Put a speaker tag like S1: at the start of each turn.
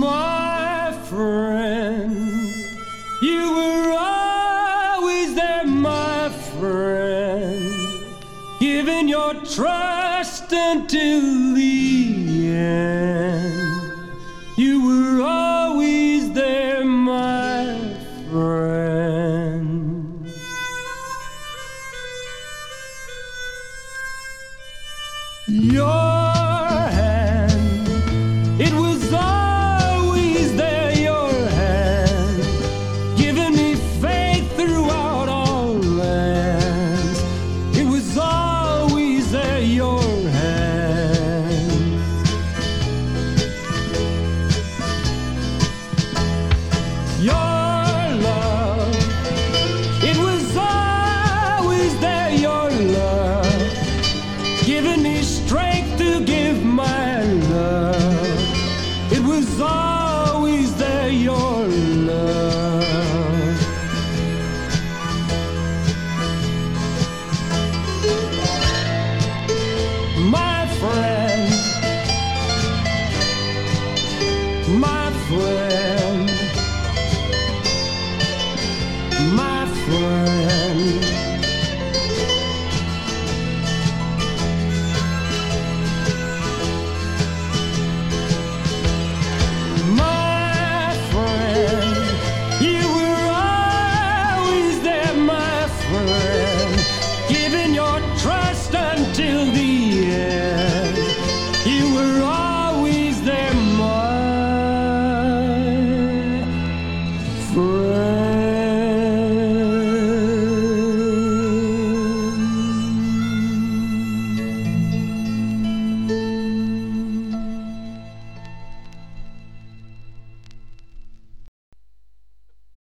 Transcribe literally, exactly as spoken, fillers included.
S1: my friend. You were always there, my friend, giving your trust until the end. You were always there, my friend. Your hand, it was always there, your hand, giving me faith throughout all lands. It was always there, your hand. Your love, it was always there, your love, giving me strength to give my love. It was always there, your love. My friend, my friend, my friend.